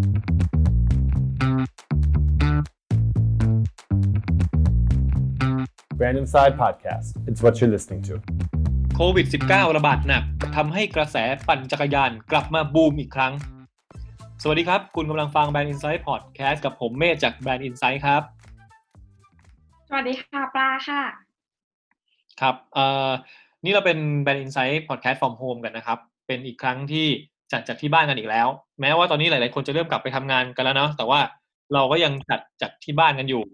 Brand Inside Podcast. It's what you're listening to. โควิด -19 ระบาดหนักทำให้กระแสปั่นจักรยานกลับมาบูมอีกครั้งสวัสดีครับคุณกำลังฟัง Brand Inside Podcast กับผมเมธจาก Brand Inside ครับสวัสดีค่ะปลาค่ะครับนี่เราเป็น Brand Inside Podcast from home กันนะครับเป็นอีกครั้งที่จัดจากที่บ้านกันอีกแล้วแม้ว่าตอนนี้หลายๆคนจะเริ่มกลับไปทำงานกันแล้วเนาะแต่ว่าเราก็ยังจัดจากที่บ้านกันอยู่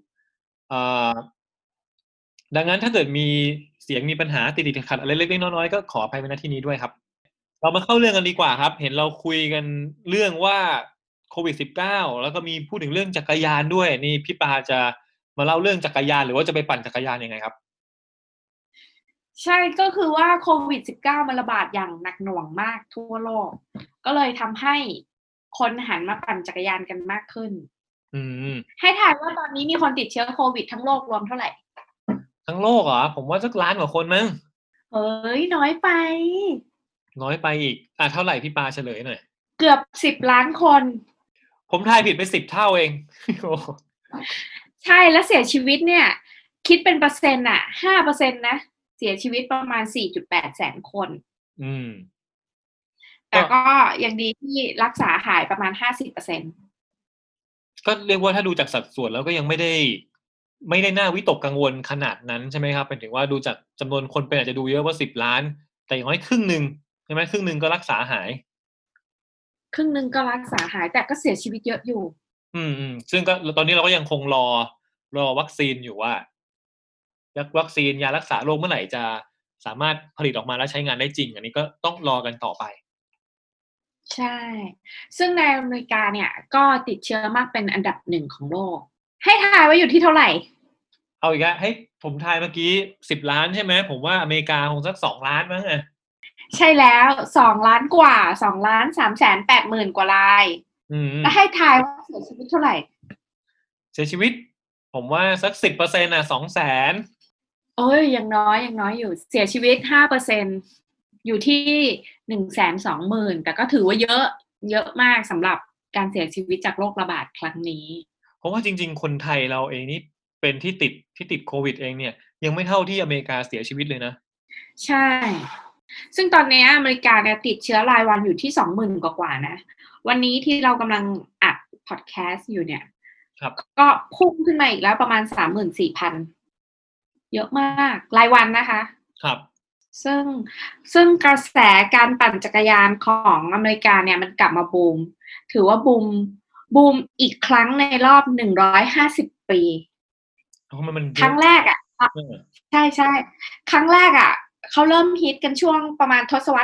ดังนั้นถ้าเกิดมีเสียงมีปัญหาติดๆขัดๆอะไรเล็กๆน้อยๆก็ขออภัยในที่นี้ด้วยครับเรามาเข้าเรื่องกันดีกว่าครับเห็นเราคุยกันเรื่องว่าโควิด -19 แล้วก็มีพูดถึงเรื่องจักรยานด้วยนี่พี่ปาจะมาเล่าเรื่องจักรยานหรือว่าจะไปปั่นจักรยานยังไงครับใช่ก็คือว่าโควิด -19 มันระบาดอย่างหนักหน่วงมากทั่วโลกก็เลยทำให้คนหันมาปั่นจักรยานกันมากขึ้นให้ทายว่าตอนนี้มีคนติดเชื้อโควิดทั้งโลกรวมเท่าไหร่ทั้งโลกเหรอผมว่าสักล้านกว่าคนมั้งเฮ้ยน้อยไปอีกเท่าไหร่พี่ปาเฉลยหน่อยเกือบ10 ล้านคนผมทายผิดไป10 เท่าเองใช่แล้วเสียชีวิตเนี่ยคิดเป็นเปอร์เซ็นต์5%นะเสียชีวิตประมาณ 4.8 แสนคนแต่ก็ยังดีที่รักษาหายประมาณ 50% ก็เรียกว่าถ้าดูจากสัดส่วนแล้วก็ยังไม่ได้น่าวิตกกังวลขนาดนั้นใช่ไหมครับเป็นถึงว่าดูจากจำนวนคนเป็นอาจจะดูเยอะว่า10 ล้านแต่อย่างน้อยครึ่งนึงใช่ไหมครึ่งนึงก็รักษาหายแต่ก็เสียชีวิตเยอะอยู่ซึ่งก็ตอนนี้เราก็ยังคงรอวัคซีนอยู่ว่าวัคซีนยารักษาโรคเมื่อไหร่จะสามารถผลิตออกมาแล้วใช้งานได้จริงอันนี้ก็ต้องรอกันต่อไปใช่ซึ่งในอเมริกาเนี่ยก็ติดเชื้อมากเป็นอันดับ1ของโลกให้ทายว่าอยู่ที่เท่าไหร่เอาอีกแล้วให้ผมทายเมื่อกี้10 ล้านใช่ไหมผมว่าอเมริกาคงสัก2 ล้านมั้งใช่แล้ว2 ล้านกว่า2,380,000 กว่ารายแล้วให้ทายว่าเสียชีวิตเท่าไหร่เสียชีวิตผมว่าสัก 10% 200,000 ยังน้อยอยู่เสียชีวิต 5% อยู่ที่ 120,000 แต่ก็ถือว่าเยอะมากสำหรับการเสียชีวิตจากโรคระบาดครั้งนี้เพราะว่าจริงๆคนไทยเราเองนี่เป็นที่ติดโควิดเองเนี่ยยังไม่เท่าที่อเมริกาเสียชีวิตเลยนะใช่ซึ่งตอนนี้อเมริกาเนี่ยติดเชื้อรายวันอยู่ที่ 20,000 กว่านะวันนี้ที่เรากำลังอัดพอดแคสต์อยู่เนี่ยก็พุ่งขึ้นมาอีกแล้วประมาณ 34,000 เยอะมากรายวันนะคะครับซึ่งกระแสการปั่นจักรยานของอเมริกาเนี่ยมันกลับมาบูมถือว่าบูมอีกครั้งในรอบ150 ปีครั้งแรกใช่ครั้งแรกเขาเริ่มฮิตกันช่วงประมาณทศวรรษ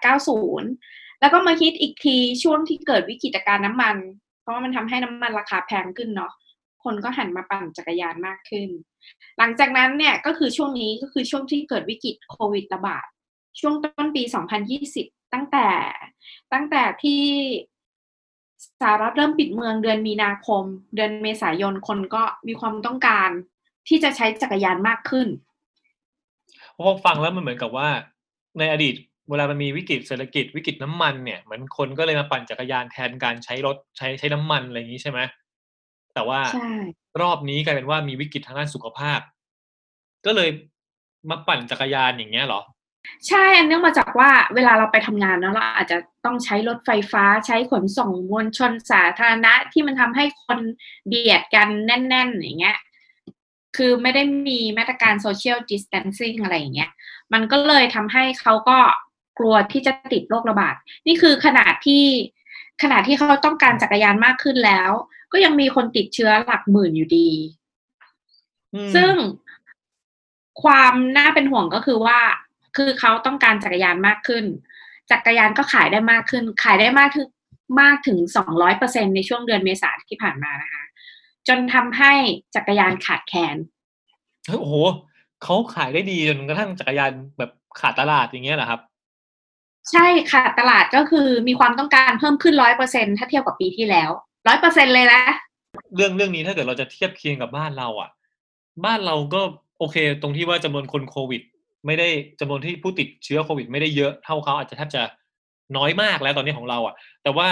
1890แล้วก็มาฮิตอีกทีช่วงที่เกิดวิกฤตการณ์น้ำมันเพราะว่ามันทำให้น้ำมันราคาแพงขึ้นเนาะคนก็หันมาปั่นจักรยานมากขึ้นหลังจากนั้นเนี่ยก็คือช่วงนี้ก็คือช่วงที่เกิดวิกฤตโควิดระบาดช่วงต้นปี2020ตั้งแต่ที่สหรัฐเริ่มปิดเมืองเดือนมีนาคมเดือนเมษายนคนก็มีความต้องการที่จะใช้จักรยานมากขึ้นพอฟังแล้วมันเหมือนกับว่าในอดีตเวลามันมีวิกฤตเศรษฐกิจวิกฤตน้ำมันเนี่ยเหมือนคนก็เลยมาปั่นจักรยานแทนการใช้รถใช้น้ำมันอะไรอย่างนี้ใช่ไหมแต่ว่ารอบนี้กลายเป็นว่ามีวิกฤตทางด้านสุขภาพก็เลยมาปั่นจักรยานอย่างเงี้ยเหรอใช่เนื่องมาจากว่าเวลาเราไปทำงานแล้วเราอาจจะต้องใช้รถไฟฟ้าใช้ขนส่งมวลชนสาธารณะที่มันทำให้คนเบียดกันแน่นๆอย่างเงี้ยคือไม่ได้มีมาตรการ social distancing อะไรอย่างเงี้ยมันก็เลยทำให้เขาก็กลัวที่จะติดโรคระบาดนี่คือขณะที่เขาต้องการจักรยานมากขึ้นแล้วก็ยังมีคนติดเชื้อหลักหมื่นอยู่ดีซึ่งความน่าเป็นห่วงก็คือว่าคือเขาต้องการจักรยานมากขึ้นจักรยานก็ขายได้มากขึ้นขายได้มากถึง 200% ในช่วงเดือนเมษายนที่ผ่านมานะคะจนทำให้จักรยานขาดแคลนโอ้โหเขาขายได้ดีจนกระทั่งจักรยานแบบขาดตลาดอย่างเงี้ยเหรอครับใช่ขาดตลาดก็คือมีความต้องการเพิ่มขึ้น 100% ถ้าเทียบกับปีที่แล้ว 100% เลยนะเรื่องนี้ถ้าเกิดเราจะเทียบเคียงกับบ้านเราบ้านเราก็โอเคตรงที่ว่าจำนวนคนโควิดไม่ได้จำนวนที่ผู้ติดเชื้อโควิดไม่ได้เยอะเท่าเขาอาจจะแทบจะน้อยมากแล้วตอนนี้ของเราแต่ว่า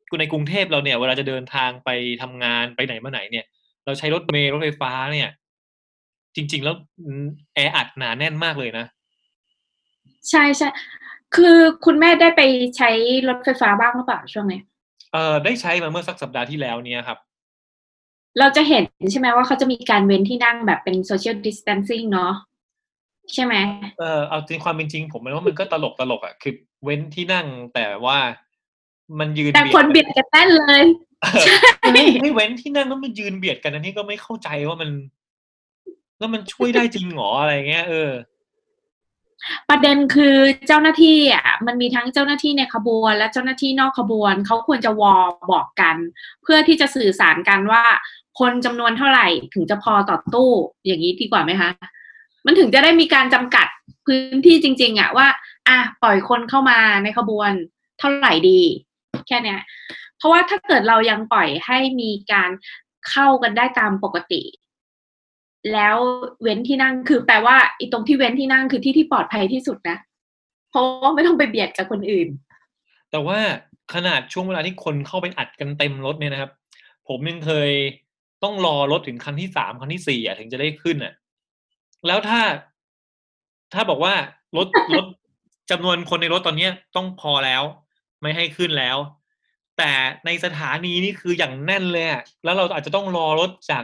ในกรุงเทพเราเนี่ยเวลาจะเดินทางไปทำงานไปไหนมาไหนเนี่ย เราใช้รถเมล์รถไฟฟ้าเนี่ย จริง ๆ แล้วแออัดหนาแน่นมากเลยนะใช่ใช่คือคุณแม่ได้ไปใช้รถไฟฟ้าบ้างหรือเปล่าช่วงนี้ได้ใช้มาเมื่อสักสัปดาห์ที่แล้วเนี่ยครับเราจะเห็นใช่ไหมว่าเขาจะมีการเว้นที่นั่งแบบเป็น social distancing เนาะใช่ไหมเอาจริงความเป็นจริงผมว่ามันก็ตลกอ่ะคือเว้นที่นั่งแต่ว่ามันยืนแต่คนเบียดกันแน่นเลยให้เว้นที่นั่งแล้วมันยืนเบียดกันอันนี้ก็ไม่เข้าใจว่ามันแล้วมันช่วยได้จริงหรออะไรเงี้ยประเด็นคือเจ้าหน้าที่อ่ะมันมีทั้งเจ้าหน้าที่ในขบวนและเจ้าหน้าที่นอกขบวนเขาควรจะบอกกัน เพื่อที่จะสื่อสารกันว่าคนจำนวนเท่าไหร่ถึงจะพอต่อตู้อย่างนี้ดีกว่าไหมคะมันถึงจะได้มีการจำกัดพื้นที่จริงๆอ่ะว่าปล่อยคนเข้ามาในขบวนเท่าไหร่ดีแค่เนี้ยเพราะว่าถ้าเกิดเรายังปล่อยให้มีการเข้ากันได้ตามปกติแล้วเว้นที่นั่งคือแปลว่าไอ้ตรงที่เว้นที่นั่งคือที่ปลอดภัยที่สุดนะเพราะว่าไม่ต้องไปเบียดกับคนอื่นแต่ว่าขนาดช่วงเวลาที่คนเข้าไปอัดกันเต็มรถเนี่ยนะครับผมยังเคยต้องรอรถถึงคันที่3คันที่4ถึงจะได้ขึ้นแล้วถ้าบอกว่ารถจำนวนคนในรถตอนนี้ต้องพอแล้วไม่ให้ขึ้นแล้วแต่ในสถานีนี่คืออย่างแน่นเลยแล้วเราอาจจะต้องรอรถจาก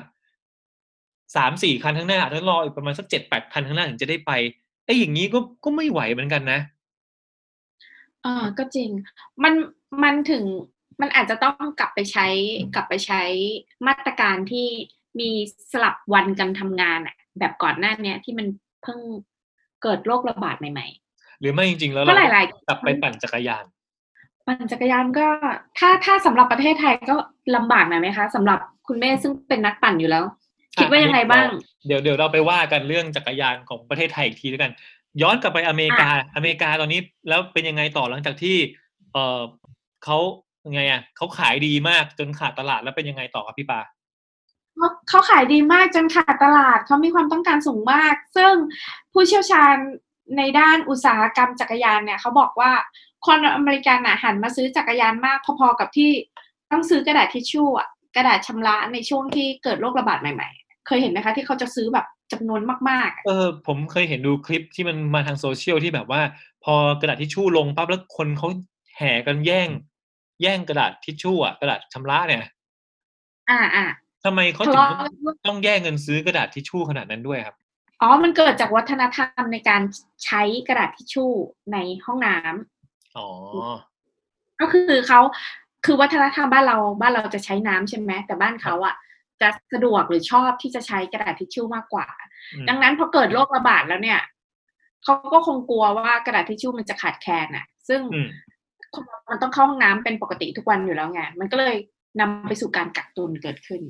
3-4 คันข้างหน้าอาจจะรออีกประมาณสัก 7-8 คันข้างหน้าถึงจะได้ไปอย่างนี้ก็ไม่ไหวเหมือนกันนะก็จริงมันถึงมันอาจจะต้องกลับไปใช้มาตรการที่มีสลับวันกันทำงานแบบก่อนหน้านี้ที่มันเพิ่งเกิดโรคระบาดใหม่ๆหรือไม่จริงๆแล้วเรากลับไปปั่นจักรยานก็ถ้าสำหรับประเทศไทยก็ลำบากหน่อยไหมคะสำหรับคุณแม่ซึ่งเป็นนักปั่นอยู่แล้วคิดว่ายังไงบ้างเดี๋ยวเราไปว่ากันเรื่องจักรยานของประเทศไทยอีกทีแล้วกันย้อนกลับไปอเมริกาตอนนี้แล้วเป็นยังไงต่อหลังจากที่เขาไงเขาขายดีมากจนขาดตลาดแล้วเป็นยังไงต่อครับพี่ปาเขาขายดีมากจนขาดตลาดเขามีความต้องการสูงมากซึ่งผู้เชี่ยวชาญในด้านอุตสาหกรรมจักรยานเนี่ยเขาบอกว่าคนอเมริกันหันมาซื้อจักรยานมากพอๆกับที่ต้องซื้อกระดาษทิชชู่กระดาษชำระในช่วงที่เกิดโรคระบาดใหม่ๆเคยเห็นไหมคะที่เขาจะซื้อแบบจำนวนมากๆผมเคยเห็นดูคลิปที่มันมาทางโซเชียลที่แบบว่าพอกระดาษทิชชู่ลงปั๊บแล้วคนเขาแห่กันแย่งกระดาษทิชชู่กระดาษชำระเนี่ยทำไมเขาถึงต้องแย่งเงินซื้อกระดาษทิชชู่ขนาดนั้นด้วยครับมันเกิดจากวัฒนธรรมในการใช้กระดาษทิชชู่ในห้องน้ำก็คือวัฒนธรรมบ้านเราจะใช้น้ำใช่ไหมแต่บ้านเขาจะสะดวกหรือชอบที่จะใช้กระดาษทิชชู่มากกว่าดังนั้นพอเกิดโรคระบาดแล้วเนี่ยเขาก็คงกลัวว่ากระดาษทิชชู่มันจะขาดแคลนซึ่งมันต้องเข้าห้องน้ำเป็นปกติทุกวันอยู่แล้วไงมันก็เลยนำไปสู่การกักตุนเกิดขึ้น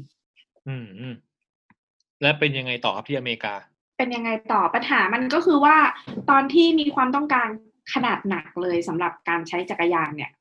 แล้วเป็นยังไงต่อครับที่อเมริกาเป็นยังไงต่อปัญหามันก็คือว่าตอนที่มีความต้องการขนาดหนักเลยสำหรับการใช้จักรยานเนี่ย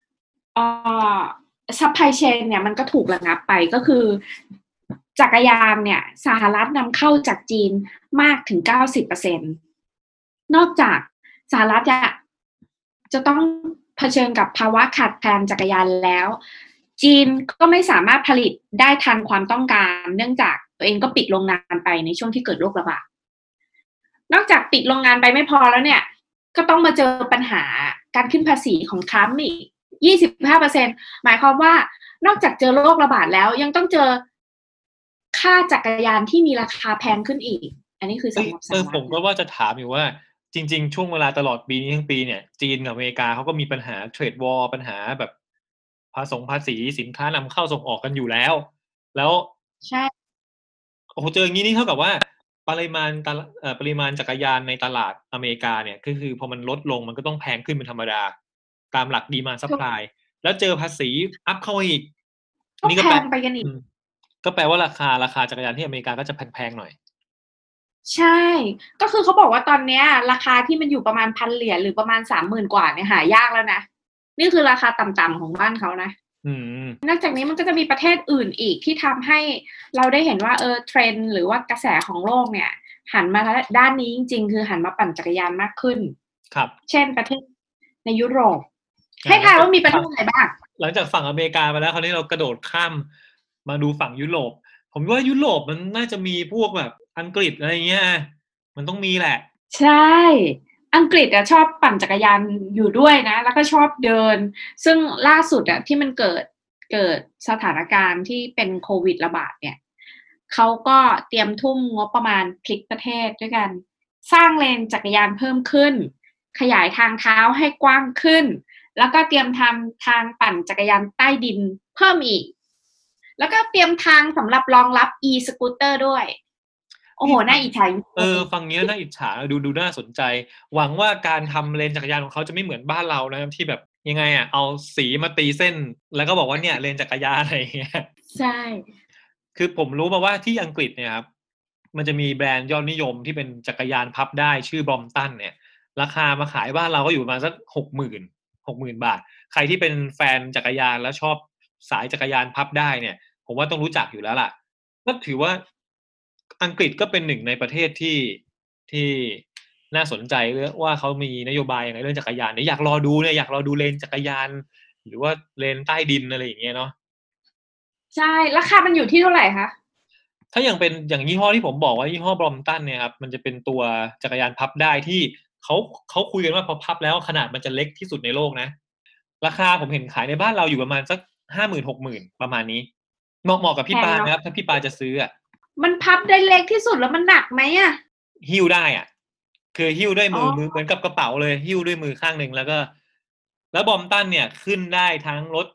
ซัพพลายเชนเนี่ยมันก็ถูกระงับไปก็คือจักรยานเนี่ยสหรัฐนำเข้าจากจีนมากถึง 90% นอกจากสหรัฐจะต้องเผชิญกับภาวะขาดแคลนจักรยานแล้วจีนก็ไม่สามารถผลิตได้ทันความต้องการเนื่องจากตัวเองก็ปิดโรงงานไปในช่วงที่เกิดโรคระบาดนอกจากปิดโรงงานไปไม่พอแล้วเนี่ยก็ต้องมาเจอปัญหาการขึ้นภาษีของทรัมป์อีก 25% หมายความว่านอกจากเจอโรคระบาดแล้วยังต้องเจอค่าจักรยานที่มีราคาแพงขึ้นอีกอันนี้คือสำหรับสหรัฐผมก็ว่าจะถามอยู่ว่าจริงๆช่วงเวลาตลอดปีนี้ทั้งปีเนี่ยจีนกับอเมริกาเขาก็มีปัญหาเทรดวอร์ปัญหาแบบภาษีสินค้านำเข้าส่งออกกันอยู่แล้วใช่โอ้โหเจออย่างนี้นี่เท่ากับว่าปริมาณจักรยานในตลาดอเมริกาเนี่ยก็คือพอมันลดลงมันก็ต้องแพงขึ้นเป็นธรรมดาตามหลักดีมานด์ซัพพลายแล้วเจอภาษีอัพเข้าอีกนี่ก็แพงไปกันอีกก็แปลว่าราคาจักรยานที่อเมริกาก็จะแพงๆหน่อยใช่ก็คือเขาบอกว่าตอนนี้ราคาที่มันอยู่ประมาณ$1,000หรือประมาณ30,000กว่าเนี่ยหายากแล้วนะนี่คือราคาต่ำๆของบ้านเขานะนอกจากนี้มันก็จะมีประเทศอื่นอีกที่ทำให้เราได้เห็นว่าเทรนด์หรือว่ากระแสของโลกเนี่ยหันมาด้านนี้จริงๆคือหันมาปั่นจักรยานมากขึ้นครับเช่นประเทศในยุโรปให้ทายว่ามีประเทศไหนบ้างหลังจากฝั่งอเมริกาไปแล้วคราวนี้เรากระโดดข้ามมาดูฝั่งยุโรปผมว่ายุโรปมันน่าจะมีพวกแบบอังกฤษอะไรเงี้ยมันต้องมีแหละใช่ อังกฤษชอบปั่นจักรยานอยู่ด้วยนะแล้วก็ชอบเดินซึ่งล่าสุดที่มันเกิดสถานการณ์ที่เป็นโควิดระบาดเนี่ยเขาก็เตรียมทุ่มงบประมาณพลิกประเทศด้วยกันสร้างเลนจักรยานเพิ่มขึ้นขยายทางเท้าให้กว้างขึ้นแล้วก็เตรียมทำทางปั่นจักรยานใต้ดินเพิ่มอีกแล้วก็เตรียมทางสำหรับรองรับ e-scooter ด้วยโอ้โหน่าอิจฉาฟังนี้น่าอิจฉาดูน่าสนใจหวังว่าการทำเลนจักรยานของเขาจะไม่เหมือนบ้านเรานะที่แบบยังไงเอาสีมาตีเส้นแล้วก็บอกว่าเนี่ยเลนจักรยานอะไรอย่างเงี้ยใช่คือผมรู้มาว่าที่อังกฤษเนี่ยครับมันจะมีแบรนด์ยอดนิยมที่เป็นจักรยานพับได้ชื่อบรอมตันเนี่ยราคามาขายบ้านเราก็อยู่ประมาณสัก60,000 บาทใครที่เป็นแฟนจักรยานแล้วชอบสายจักรยานพับได้เนี่ยผมว่าต้องรู้จักอยู่แล้วล่ะก็ถือว่าอังกฤษก็เป็นหนึ่งในประเทศที่น่าสนใจเรื่องว่าเขามีนโยบายอย่างไรเรื่องจักรยานเนี่ยอยากรอดูเลนจักรยานหรือว่าเลนใต้ดินอะไรอย่างเงี้ยเนาะใช่ราคามันอยู่ที่เท่าไหร่คะถ้าอย่างยี่ห้อที่ผมบอกว่ายี่ห้อบรอมตันเนี่ยครับมันจะเป็นตัวจักรยานพับได้ที่เขาคุยกันว่าพอพับแล้วขนาดมันจะเล็กที่สุดในโลกนะราคาผมเห็นขายในบ้านเราอยู่ประมาณสัก50,000-60,000ประมาณนี้เหมาะกับพี่ปานะครับถ้าพี่ปาจะซื้อมันพับได้เล็กที่สุดแล้วมันหนักไหมหิ้วได้คือหิ้วด้วยมือเหมือนกับกระเป๋าเลยหิ้วด้วยมือข้างหนึ่งแล้วบอมตันเนี่ยขึ้นได้ทั้งรถ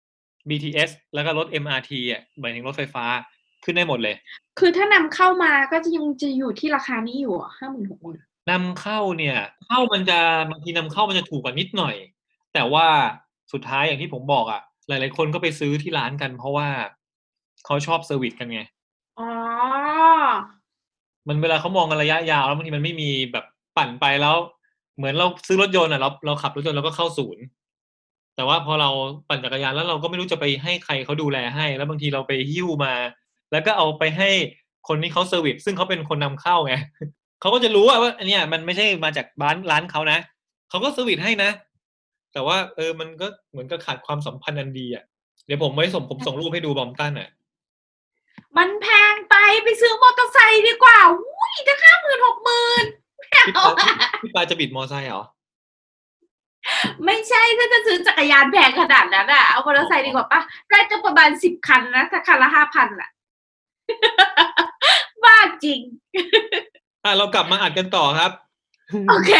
BTS แล้วก็รถ MRT หมายถึงรถไฟฟ้าขึ้นได้หมดเลยคือถ้านำเข้ามาก็ยังจะอยู่ที่ราคานี้อยู่50,000-60,000 นำเข้าเนี่ยบางทีนำเข้ามันจะถูกกว่านิดหน่อยแต่ว่าสุดท้ายอย่างที่ผมบอกหลายๆคนก็ไปซื้อที่ร้านกันเพราะว่าเขาชอบเซอร์วิสกันไงอ๋อมันเวลาเขามองกันระยะยาวแล้วบางทีมันไม่มีแบบปั่นไปแล้วเหมือนเราซื้อรถยนต์เราขับรถยนต์เราก็เข้าศูนย์แต่ว่าพอเราปั่นจักรยานแล้วเราก็ไม่รู้จะไปให้ใครเขาดูแลให้แล้วบางทีเราไปหิ้วมาแล้วก็เอาไปให้คนที่เขาเซอร์วิสซึ่งเขาเป็นคนนำเข้าไงเขาก็จะรู้ว่าอันเนี้ยมันไม่ใช่มาจากร้านเขานะเขาก็เซอร์วิสให้นะแต่ว่ามันก็เหมือนกับขาดความสัมพันธ์อันดีเดี๋ยวผมส่งรูปให้ดูบอมตันมันแพงไปซื้อมอเตอร์ไซค์ดีกว่าอุ้ยจะ50,000-60,000 พี่ปาจะบิดมอไซค์เหรอไม่ใช่ถ้าจะซื้อจักรยานแพงขนาดนั้นเอามอเตอร์ไซค์ดีกว่าป่ะได้ก็ประมาณ10 คันนะถ้าคันละ5,000บ้าจริงเรากลับมาอัดกันต่อครับโอเค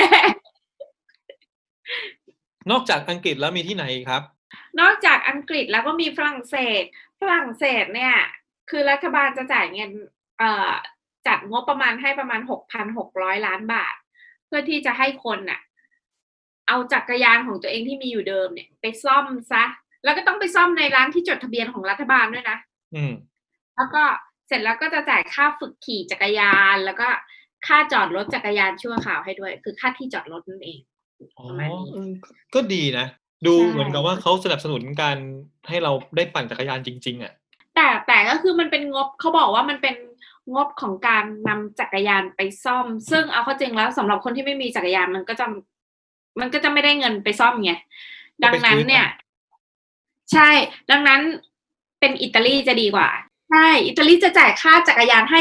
นอกจากอังกฤษแล้วมีที่ไหนครับนอกจากอังกฤษแล้วก็มีฝรั่งเศสเนี่ยคือรัฐบาลจะจ่ายเงินจัดงบประมาณให้ประมาณ 6,600 ล้านบาทเพื่อที่จะให้คนเอาจักรยานของตัวเองที่มีอยู่เดิมเนี่ยไปซ่อมซะแล้วก็ต้องไปซ่อมในร้านที่จดทะเบียนของรัฐบาลด้วยนะแล้วก็เสร็จแล้วก็จะจ่ายค่าฝึกขี่จักรยานแล้วก็ค่าจอดรถจักรยานชั่วคราวให้ด้วยคือค่าที่จอดรถนั่นเองประมาณนี้ก็ดีนะดูเหมือนกับว่าเขาสนับสนุนการให้เราได้ปั่นจักรยานจริงๆแต่ก็คือมันเป็นงบเขาบอกว่ามันเป็นงบของการนำจักรยานไปซ่อมซึ่งเอาเข้าจริงแล้วสำหรับคนที่ไม่มีจักรยานมันก็จะไม่ได้เงินไปซ่อมไงดังนั้นเนี่ยใช่ดังนั้นเป็นอิตาลีจะดีกว่าใช่อิตาลีจะจ่ายค่าจักรยานให้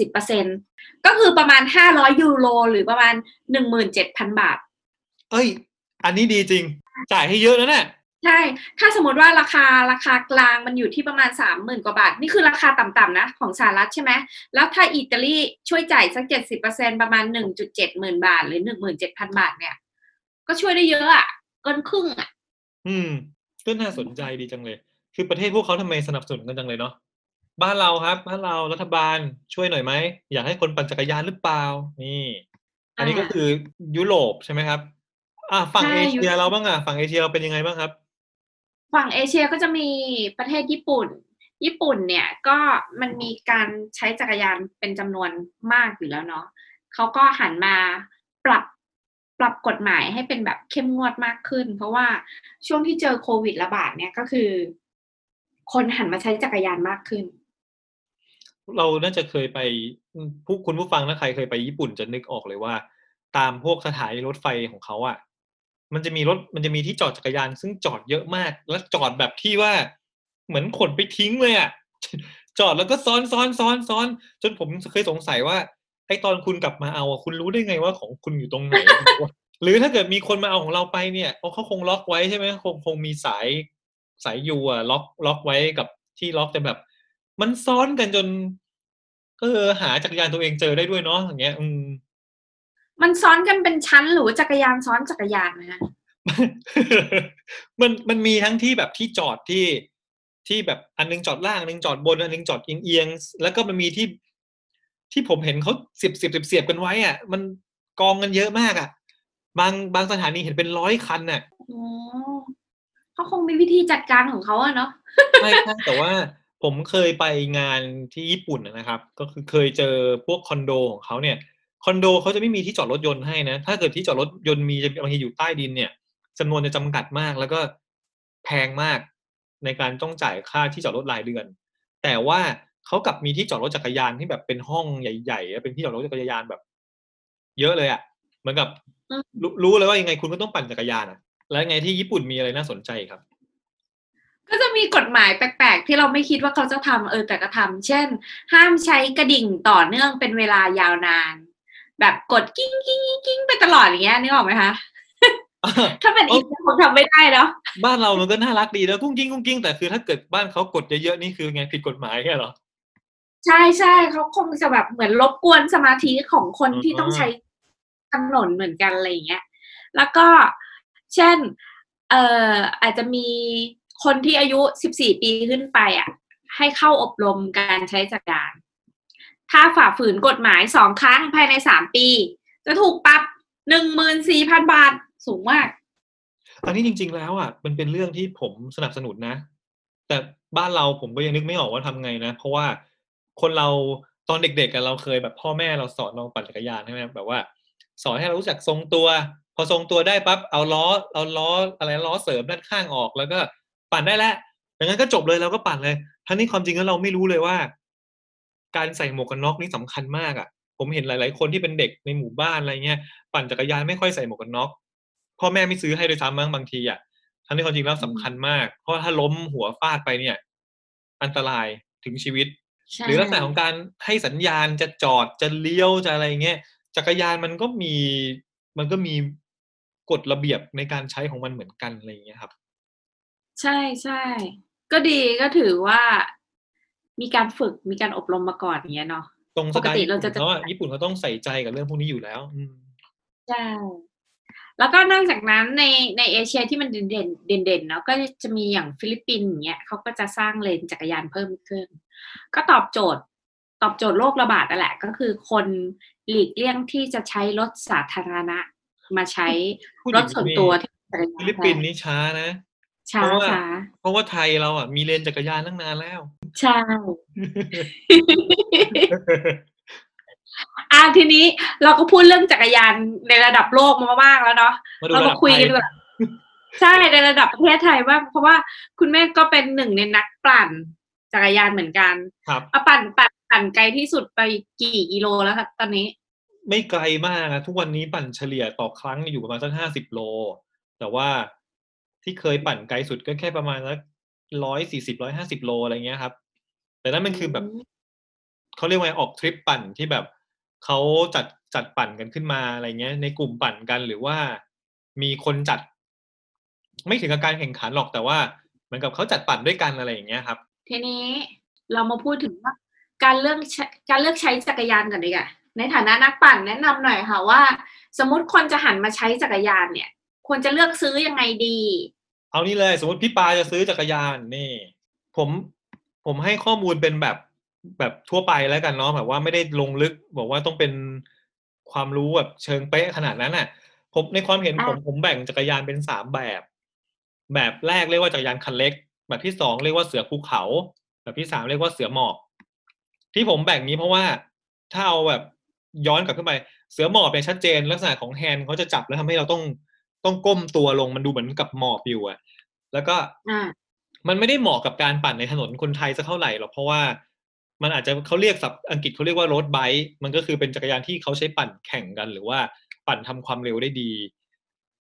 70% ก็คือประมาณ500 ยูโรหรือประมาณ 17,000 บาทอันนี้ดีจริงจ่ายให้เยอะนะเนี่ยใช่ถ้าสมมติว่าราคากลางมันอยู่ที่ประมาณ 30,000 กว่าบาทนี่คือราคาต่ำๆนะของสหรัฐใช่ไหมแล้วถ้าอิตาลีช่วยจ่ายสัก 70% ประมาณ 1.7 หมื่นบาทหรือ 17,000 บาทเนี่ยก็ช่วยได้เยอะเกินครึ่งก็น่าสนใจดีจังเลยคือประเทศพวกเขาทำไมสนับสนุนกันจังเลยเนาะบ้านเราครับบ้านเรารัฐบาลช่วยหน่อยไหมอยากให้คนปั่นจักรยานหรือเปล่านี่อันนี้ก็คือยุโรปใช่ไหมครับฝั่งเอเชียเราบ้างฝั่งเอเชียเราเป็นยังไงบ้างครับฝั่งเอเชียก็จะมีประเทศญี่ปุ่นเนี่ยก็มันมีการใช้จักรยานเป็นจำนวนมากอยู่แล้วเนาะเขาก็หันมาปรับกฎหมายให้เป็นแบบเข้มงวดมากขึ้นเพราะว่าช่วงที่เจอโควิดระบาดเนี่ยก็คือคนหันมาใช้จักรยานมากขึ้นเราน่าจะเคยไปคุณผู้ฟังถ้าใครเคยไปญี่ปุ่นจะนึกออกเลยว่าตามพวกสถานีรถไฟของเขามันจะมีที่จอดจักรยานซึ่งจอดเยอะมากแล้วจอดแบบที่ว่าเหมือนขนไปทิ้งเลยอ่ะ จอดแล้วก็ซ้อนจนผมเคยสงสัยว่าไอ้ตอนคุณกลับมาเอาคุณรู้ได้ไงว่าของคุณอยู่ตรงไหน หรือถ้าเกิดมีคนมาเอาของเราไปเนี่ยเขาคงล็อกไว้ใช่ไหมคงมีสายยูอ่ะล็อกไว้กับที่ล็อกแต่แบบมันซ้อนกันจนหาจักรยานตัวเองเจอได้ด้วยเนาะอย่างเงี้ยมันซ้อนกันเป็นชั้นหรือจักรยานซ้อนจักรยานนะมันมีทั้งที่แบบที่จอดที่แบบอันนึงจอดล่างอันนึงจอดบนอันนึงจอดเอียงแล้วก็มันมีที่ผมเห็นเขาเสียบกันไว้อ่ะมันกองกันเยอะมากอ่ะบางสถานีเห็นเป็น100 คันน่ะเขาคงมีวิธีจัดการของเขาอะเนาะใช่แต่ว่าผมเคยไปงานที่ญี่ปุ่นนะครับก็คือเคยเจอพวกคอนโดของเขาเนี่ยคอนโดเขาจะไม่มีที่จอดรถยนต์ให้นะถ้าเกิดที่จอดรถยนต์มีบางทีอยู่ใต้ดินเนี่ยจำนวนจะจำกัดมากแล้วก็แพงมากในการต้องจ่ายค่าที่จอดรถรายเดือนแต่ว่าเขากลับมีที่จอดรถจักรยานที่แบบเป็นห้องใหญ่ๆเป็นที่จอดรถจักรยานแบบเยอะเลยอ่ะเหมือนกับรู้เลยว่ายังไงคุณก็ต้องปั่นจักรยานอ่ะแล้วไงที่ญี่ปุ่นมีอะไรน่าสนใจครับก็จะมีกฎหมายแปลกๆที่เราไม่คิดว่าเขาจะทำแต่ก็ทำเช่นห้ามใช้กระดิ่งต่อเนื่องเป็นเวลายาวนานแบบกดกิ้งกิ้งกิ้งไปตลอดอย่างเงี้ยนึกออกไหมคะถ้าเป็นอีกคงทำไม่ได้เนาะบ้านเรามันก็น่ารักดีนะกุ้งกิ้งแต่คือถ้าเกิดบ้านเขากดเยอะๆนี่คือไงผิดกฎหมายแค่เหรอใช่เขาคงจะแบบเหมือนรบกวนสมาธิของคนที่ต้องใช้ถนนเหมือนกันอะไรอย่างเงี้ยแล้วก็เช่นอาจจะมีคนที่อายุ14 ปีขึ้นไปอ่ะให้เข้าอบรมการใช้จักรยานถ้าฝ่าฝืนกฎหมาย2 ครั้งภายใน3 ปีจะถูกปรับ 14,000 บาทสูงมากอันนี้จริงๆแล้วอ่ะมันเป็นเรื่องที่ผมสนับสนุนนะแต่บ้านเราผมก็ยังนึกไม่ออกว่าทำไงนะเพราะว่าคนเราตอนเด็กๆกันเราเคยแบบพ่อแม่เราสอนเราปั่นจักรยานใช่ไหมแบบว่าสอนให้เรารู้จักทรงตัวพอทรงตัวได้ปั๊บเอาล้ออะไรล้อเสริมด้านข้างออกแล้วก็ปั่นได้แล้วอย่างนั้นก็จบเลยเราก็ปั่นเลยทั้งนี้ความจริงแล้วเราไม่รู้เลยว่าการใส่หมวกกันน็อกนี่สำคัญมากอ่ะผมเห็นหลายๆคนที่เป็นเด็กในหมู่บ้านอะไรเงี้ยปั่นจักรยานไม่ค่อยใส่หมวกกันน็อกพ่อแม่ไม่ซื้อให้ด้วยซ้ำบางทีอ่ะทั้งที่ความจริงแล้วสำคัญมากเพราะถ้าล้มหัวฟาดไปเนี่ยอันตรายถึงชีวิตหรือลักษณะของการให้สัญญาณจะจอดจะเลี้ยวจะอะไรเงี้ยจักรยานมันก็มีกฎระเบียบในการใช้ของมันเหมือนกันอะไรอย่างเงี้ยครับใช่ก็ดีก็ถือว่ามีการฝึกมีการอบรมมาก่อนอย่างเงี้ยเนาะตรงสปกไตล์ญี่ติเราจะปุ่นเขาอะญี่ปุ่นเขาต้องใส่ใจกับเรื่องพวกนี้อยู่แล้วใช่แล้วก็นอกจากนั้นในเอเชียที่มันเด่นเนาะก็จะมีอย่างฟิลิปปินส์อย่างเงี้ยเขาก็จะสร้างเลนจักรยานเพิ่มขึ้นก็ตอบโจทย์โรคระบาดนั่นแหละก็คือคนหลีกเลี่ยงที่จะใช้รถสาธารณะมาใช้รถส่วนตัวที่จักรยาฟินแทนลิปปินส์นี่ช้านะเพช้าราะว่าช้าเพราะว่าไทยเราอะมีเลนจักรยานตั้งนานแล้วใช่ ทีนี้เราก็พูดเรื่องจักรยานในระดับโลกมาบ้างแล้วเนาะเรามาคุยกันดีกว่าใช่ในระดับประเทศไทยว่าเพราะว่าคุณแม่ก็เป็นหนึ่งในนักปั่นจักรยานเหมือนกันครับปั่นไกลที่สุดไปกี่กิโลแล้วครับตอนนี้ไม่ไกลมากทุกวันนี้ปั่นเฉลี่ยต่อครั้งอยู่ประมาณสัก50 โลแต่ว่าที่เคยปั่นไกลสุดก็แค่ประมาณสัก140-150 โลอะไรเงี้ยครับแต่นั่นมันคือแบบเขาเรียกว่าออกทริปปั่นที่แบบเขาจัดปั่นกันขึ้นมาอะไรเงี้ยในกลุ่มปั่นกันหรือว่ามีคนจัดไม่ถึงกับการแข่งขันหรอกแต่ว่าเหมือนกับเขาจัดปั่นด้วยกันอะไรอย่างเงี้ยครับทีนี้เรามาพูดถึงว่าการเลือกใช้จักรยานกันดีกว่าในฐานะนักปั่นแนะนำหน่อยค่ะว่าสมมติคนจะหันมาใช้จักรยานเนี่ยควรจะเลือกซื้อยังไงดีเอานี่เลยสมมติพี่ปาจะซื้อจักรยานนี่ผมให้ข้อมูลเป็นแบบทั่วไปแล้วกันเนาะแบบว่าไม่ได้ลงลึกบอกว่าต้องเป็นความรู้แบบเชิงเป๊ะขนาดนั้นน่ะผมในความเห็นผมแบ่งจักรยานเป็น3 แบบแรกเรียกว่าจักรยานคันเล็กแบบที่2เรียกว่าเสือภูเขาแบบที่3เรียกว่าเสือหมอบที่ผมแบ่งนี้เพราะว่าถ้าเอาแบบย้อนกลับขึ้นไปเสือหมอบเนี่ยชัดเจนลักษณะของแฮนด์เขาจะจับแล้วทำให้เราต้องก้มตัวลงมันดูเหมือนกับหมอบอยู่อะแล้วก็มันไม่ได้เหมาะกับการปั่นในถนนคนไทยสักเท่าไหร่หรอกเพราะว่ามันอาจจะเขาเรียกศัพท์อังกฤษเขาเรียกว่าโรดไบค์มันก็คือเป็นจักรยานที่เขาใช้ปั่นแข่งกันหรือว่าปั่นทำความเร็วได้ดี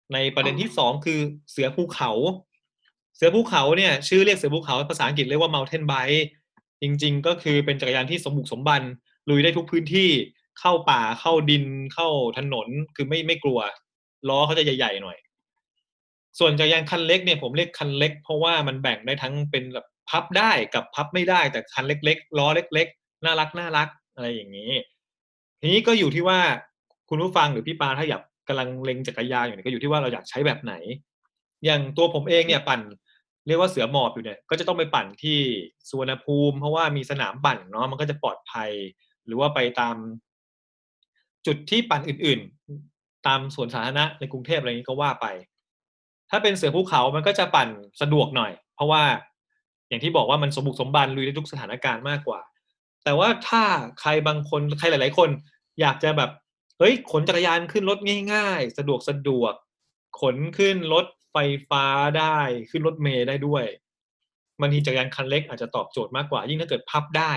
ในประเด็นที่สองคือเสือภูเขาเสือภูเขาเนี่ยชื่อเรียกเสือภูเขาภาษาอังกฤษเรียกว่า mountain bike จริงๆก็คือเป็นจักรยานที่สมบุกสมบันลุยได้ทุกพื้นที่เข้าป่าเข้าดินเข้าถนนคือไม่กลัวล้อเขาจะใหญ่ๆหน่อยส่วนจักรยานคันเล็กเนี่ยผมเรียกคันเล็กเพราะว่ามันแบ่งได้ทั้งเป็นแบบพับได้กับพับไม่ได้แต่คันเล็กๆล้อเล็กๆน่ารักอะไรอย่างนี้ทีนี้ก็อยู่ที่ว่าคุณผู้ฟังหรือพี่ปาถ้าอยากกำลังเล็งจักรยานอยู่เนี่ยก็อยู่ที่ว่าเราอยากใช้แบบไหนอย่างตัวผมเองเนี่ยปั่นเรียกว่าเสือหมอบอยู่เนี่ยก็จะต้องไปปั่นที่สุวรรณภูมิเพราะว่ามีสนามปั่นเนาะมันก็จะปลอดภัยหรือว่าไปตามจุดที่ปั่นอื่นๆตามสวนสาธารณะในกรุงเทพอะไรอย่างนี้ก็ว่าไปถ้าเป็นเสือภูเขามันก็จะปั่นสะดวกหน่อยเพราะว่าอย่างที่บอกว่ามันสมบุกสมบันลุยได้ทุกสถานการณ์มากกว่าแต่ว่าถ้าใครบางคนใครหลายๆคนอยากจะแบบเฮ้ยขนจักรยานขึ้นรถง่ายๆสะดวกขนขึ้นรถไฟฟ้าได้ขึ้นรถเมล์ได้ด้วยบางทีจักรยานคันเล็กอาจจะตอบโจทย์มากกว่ายิ่งถ้าเกิดพับได้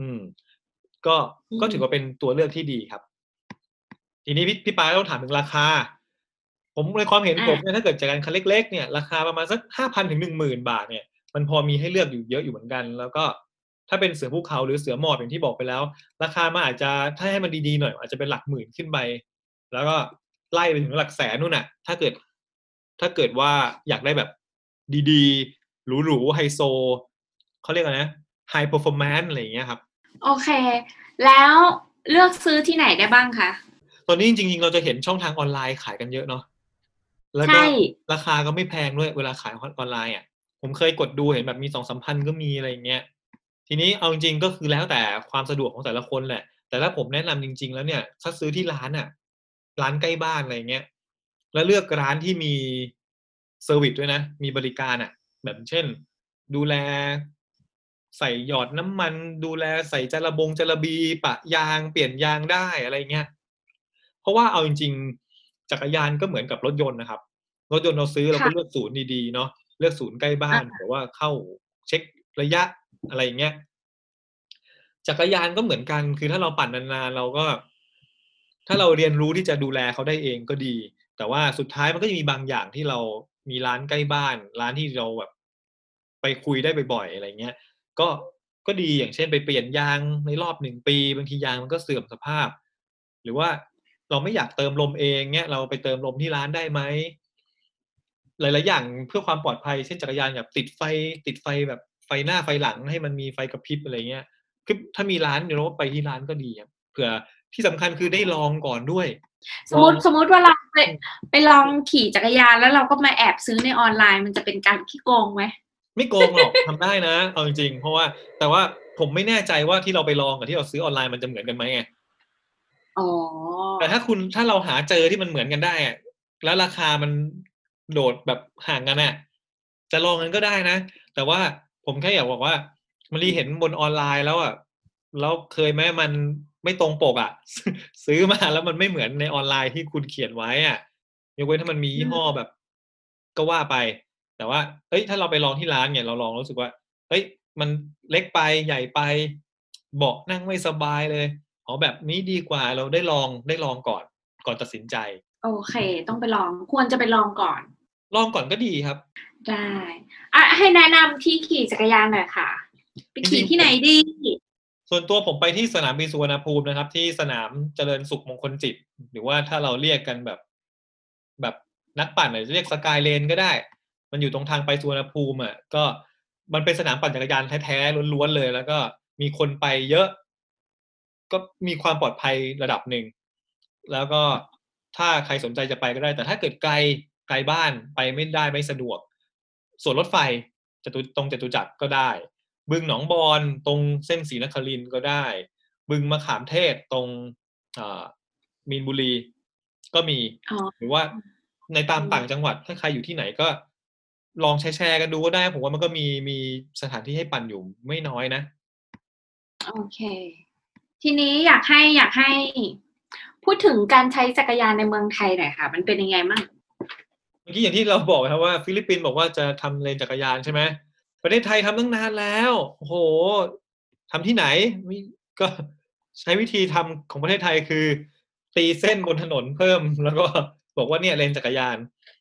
ก็ถือว่าเป็นตัวเลือกที่ดีครับทีนี้พี่ปาต้องถามถึงราคาผมในความเห็นผมเนี่ยถ้าเกิดจักรยานคันเล็กๆเนี่ยราคาประมาณสัก 5,000 ถึง 10,000 บาทเนี่ยมันพอมีให้เลือกอยู่เยอะอยู่เหมือนกันแล้วก็ถ้าเป็นเสือภูเขาหรือเสือหมอบอย่างที่บอกไปแล้วราคามันอาจจะถ้าให้มันดีๆหน่อยอาจจะเป็นหลักหมื่นขึ้นไปแล้วก็ไล่ไปถึงหลักแสนนู่นน่ะถ้าเกิดว่าอยากได้แบบดีๆหรูๆไฮโซเขาเรียกอะไรนะไฮเปอร์ฟอร์แมนซ์อะไรอย่างเงี้ยครับโอเคแล้วเลือกซื้อที่ไหนได้บ้างคะตอนนี้จริงๆเราจะเห็นช่องทางออนไลน์ขายกันเยอะเนาะแล้วก็ราคาก็ไม่แพงด้วยเวลาขายออนไลน์อ่ะผมเคยกดดูเห็นแบบมี 2-3 พันก็มีอะไรอย่างเงี้ยทีนี้เอาจริงๆก็คือแล้วแต่ความสะดวกของแต่ละคนแหละแต่ถ้าผมแนะนำจริงๆแล้วเนี่ยถ้าซื้อที่ร้านอ่ะร้านใกล้บ้านอะไรเงี้ยแล้วเลือกร้านที่มีเซอร์วิสด้วยนะมีบริการอ่ะแบบเช่นดูแลใส่หยอดน้ำมันดูแลใส่จระบีปะยางเปลี่ยนยางได้อะไรเงี้ยเพราะว่าเอาจริงๆจักรยานก็เหมือนกับรถยนต์นะครับรถยนต์เราซื้อเราก็เลือกศูนย์ดีๆเนาะเลือกศูนย์ใกล้บ้านหรือว่าเข้าเช็คระยะอะไรอย่างเงี้ยจักรยานก็เหมือนกันคือถ้าเราปั่นนานๆเราก็ถ้าเราเรียนรู้ที่จะดูแลเขาได้เองก็ดีแต่ว่าสุดท้ายมันก็จะมีบางอย่างที่เรามีร้านใกล้บ้านร้านที่เราแบบไปคุยได้บ่อยๆอะไรเงี้ยก็ดีอย่างเช่นไปเปลี่ยนยางในรอบ1 ปีบางทียางมันก็เสื่อมสภาพหรือว่าเราไม่อยากเติมลมเองเงี้ยเราไปเติมลมที่ร้านได้ไหมหลายๆอย่างเพื่อความปลอดภัยเช่นจักรยานแบบติดไฟแบบไฟหน้าไฟหลังให้มันมีไฟกระพริบอะไรเงี้ยคือถ้ามีร้านเดี๋ยวเราไปที่ร้านก็ดีครับเผื่อที่สำคัญคือได้ลองก่อนด้วยสมมติว่าเราไปลองขี่จักรยานแล้วเราก็มาแอบซื้อในออนไลน์มันจะเป็นการขี้โกงไหมไม่โกงหรอกทำได้นะเอาจริงๆเพราะว่าแต่ว่าผมไม่แน่ใจว่าที่เราไปลองกับที่เราซื้อออนไลน์มันจะเหมือนกันไหมไงแต่ถ้าเราหาเจอที่มันเหมือนกันได้อะแล้วราคามันโดดแบบห่างกันอ่ะจะลองกันก็ได้นะแต่ว่าผมแค่อยากบอกว่ามันรีเห็นบนออนไลน์แล้วอ่ะแล้วเคยไหมมันไม่ตรงปกอ่ะ ซื้อมาแล้วมันไม่เหมือนในออนไลน์ที่คุณเขียนไว้อ่ะยกเว้นถ้ามันมียี่ห้อแบบก็ว่าไปแต่ว่าเอ้ยถ้าเราไปลองที่ร้านเนี่ยเราลองรู้สึกว่าเฮ้ยมันเล็กไปใหญ่ไปเบาะนั่งไม่สบายเลยแบบนี้ดีกว่าเราได้ลองก่อนตัดสินใจโอเคต้องไปลองควรจะไปลองก่อนก็ดีครับได้ให้แนะนำที่ขี่จักรยานหน่อยค่ะไปขี่ที่ไหนดีส่วนตัวผมไปที่สนามบินสุวรรณภูมินะครับที่สนามเจริญสุขมงคลจิตหรือว่าถ้าเราเรียกกันแบบนักปั่นอาจจะเรียกสกายเลนก็ได้มันอยู่ตรงทางไปสุวรรณภูมิอ่ะก็มันเป็นสนามปั่นจักรยานแท้ๆล้วนๆเลยแล้วก็มีคนไปเยอะก็มีความปลอดภัยระดับหนึ่งแล้วก็ถ้าใครสนใจจะไปก็ได้แต่ถ้าเกิดไกลบ้านไปไม่ได้ไม่สะดวกส่วนรถไฟตรงจตุจักรก็ได้บึงหนองบอนตรงเส้นศรีนครินทร์ก็ได้บึงมะขามเทศตรงมีนบุรีก็มีหรือว่าในตามต่างจังหวัดถ้าใครอยู่ที่ไหนก็ลองแชร์กันดูก็ได้ผมว่ามันก็มีสถานที่ให้ปั่นอยู่ไม่น้อยนะโอเคทีนี้อยากให้พูดถึงการใช้จักรยานในเมืองไทยหน่อยค่ะมันเป็นยังไงบ้างเมื่อกี้อย่างที่เราบอกครับว่าฟิลิปปินส์บอกว่าจะทำเลนจักรยานใช่ไหมประเทศไทยทำตั้งนานแล้วโอ้โหทำที่ไหนก็ใช้วิธีทำของประเทศไทยคือตีเส้นบนถนนเพิ่มแล้วก็บอกว่าเนี่ยเลนจักรยาน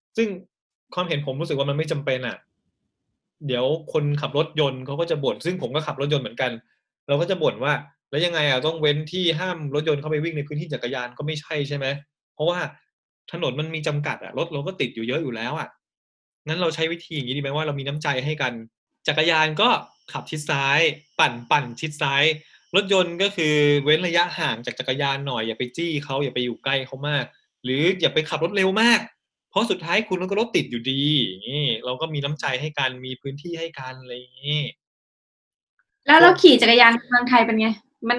ซึ่งความเห็นผมรู้สึกว่ามันไม่จำเป็นอ่ะเดี๋ยวคนขับรถยนต์เขาก็จะบ่นซึ่งผมก็ขับรถยนต์เหมือนกันเราก็จะบ่นว่าแล้วยังไงอ่ะต้องเว้นที่ห้ามรถยนต์เข้าไปวิ่งในพื้นที่จักรยานก็ไม่ใช่ใช่ไหมเพราะว่าถนนมันมีจำกัดอ่ะรถเราก็ติดอยู่เยอะอยู่แล้วอ่ะงั้นเราใช้วิธีอย่างนี้ดีไหมว่าเรามีน้ำใจให้กันจักรยานก็ขับชิดซ้ายปั่นชิดซ้ายรถยนต์ก็คือเว้นระยะห่างจากจักรยานหน่อยอย่าไปจี้เขาอย่าไปอยู่ใกล้เขามากหรืออย่าไปขับรถเร็วมากเพราะสุดท้ายคุณก็รถติดอยู่ดีอย่างนี้เราก็มีน้ำใจให้กันมีพื้นที่ให้กันอะไรอย่างนี้แล้วเราขี่จักรยานในเมืองไทยเป็นไงมัน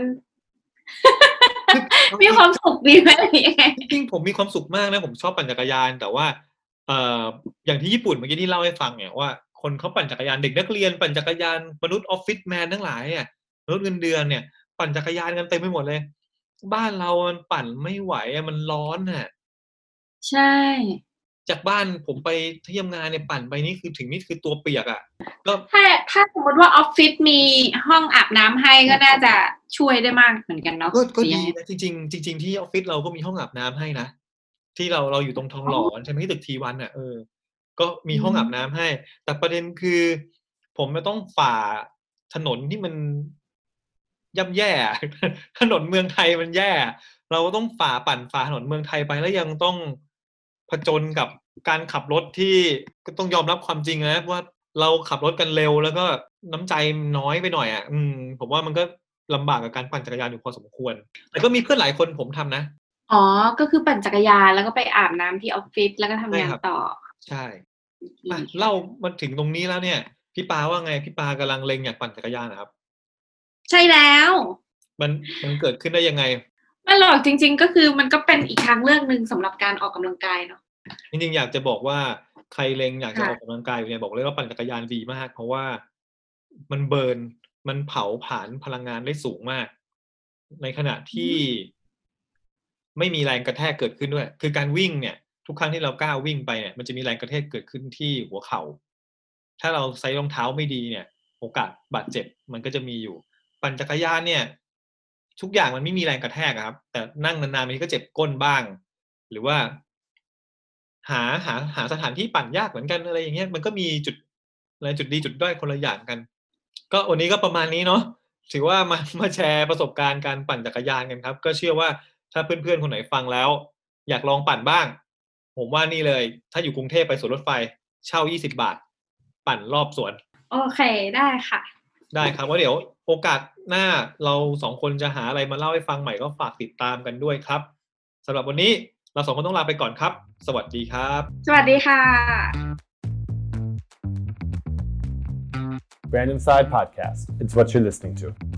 มีความสุขดีไหมจริงๆผมมีความสุขมากนะผมชอบปั่นจักรยานแต่ว่าอย่างที่ญี่ปุ่นเมื่อกี้ที่เล่าให้ฟังเนี่ยว่าคนเขาปั่นจักรยานเด็กนักเรียนปั่นจักรยานมนุษย์ออฟฟิศแมนทั้งหลายเนี่ยมนุษย์เงินเดือนเนี่ยปั่นจักรยานกันเต็มไปหมดเลยบ้านเรามันปั่นไม่ไหวมันร้อนน่ะใช่จากบ้านผมไปที่ทำงานเนี่ยปั่นไปนี่คือถึงนี่คือตัวเปียกอ่ะก็ถ้าสมมติว่าออฟฟิศมีห้องอาบน้ำให้ก็น่าจะช่วยได้มากเหมือนกันเนาะก็ดีนะจริงที่ออฟฟิศเราก็มีห้องอาบน้ำให้นะที่เราอยู่ตรงทองหล่อใช่ไหมที่ตึกทีวันอ่ะก็มีห้องอาบน้ำให้แต่ประเด็นคือผมไม่ต้องฝ่าถนนที่มันย่ำแย่ ถนนเมืองไทยมันแย่เราก็ต้องปั่นถนนเมืองไทยไปแล้วยังต้องผจญกับการขับรถที่ก็ต้องยอมรับความจริงนะว่าเราขับรถกันเร็วแล้วก็น้ำใจน้อยไปหน่อยอ่ะผมว่ามันก็ลำบากกับการปั่นจักรยานอยู่พอสมควรแต่ก็มีเพื่อนหลายคนผมทำนะอ๋อก็คือปั่นจักรยานแล้วก็ไปอาบน้ำที่ออฟฟิศแล้วก็ทำงานต่อใช่เล่ามาถึงตรงนี้แล้วเนี่ยพี่ปาว่าไงพี่ปากำลังเล็งอยากปั่นจักรยานนะครับใช่แล้วมันเกิดขึ้นได้ยังไงไม่หรอกจริงๆก็คือมันก็เป็นอีกทางเลือกนึงสำหรับการออกกำลังกายเนาะจริงๆอยากจะบอกว่าใครเล็งอยากจะออกกำลังกายอยู่เนี่ยบอกเลยว่าปั่นจักรยานดีมากเพราะว่ามันเบิร์นมันเผาผลาญพลังงานได้สูงมากในขณะที่ไม่มีแรงกระแทกเกิดขึ้นด้วยคือการวิ่งเนี่ยทุกครั้งที่เราก้าววิ่งไปเนี่ยมันจะมีแรงกระแทกเกิดขึ้นที่หัวเข่าถ้าเราใส่รองเท้าไม่ดีเนี่ยโอกาสบาดเจ็บมันก็จะมีอยู่ปั่นจักรยานเนี่ยทุกอย่างมันไม่มีแรงกระแทกครับแต่นั่งนานๆมันก็เจ็บก้นบ้างหรือว่าหาสถานที่ปั่นยากเหมือนกันอะไรอย่างเงี้ยมันก็มีจุดอะไรจุดดีจุดด้อยคนละอย่างกันก็วันนี้ก็ประมาณนี้เนาะถือว่ามาแชร์ประสบการณ์การปั่นจักรยานกันครับก็เชื่อว่าถ้าเพื่อนๆคนไหนฟังแล้วอยากลองปั่นบ้างผมว่านี่เลยถ้าอยู่กรุงเทพไปสวนรถไฟเช่า20 บาทปั่นรอบสวนโอเคได้ค่ะได้ครับว่าเดี๋ยวโอกาสหน้าเรา2คนจะหาอะไรมาเล่าให้ฟังใหม่ก็ฝากติดตามกันด้วยครับสำหรับวันนี้เรา2คนต้องลาไปก่อนครับสวัสดีครับสวัสดีค่ะ Random Side Podcast. It's what you're listening to.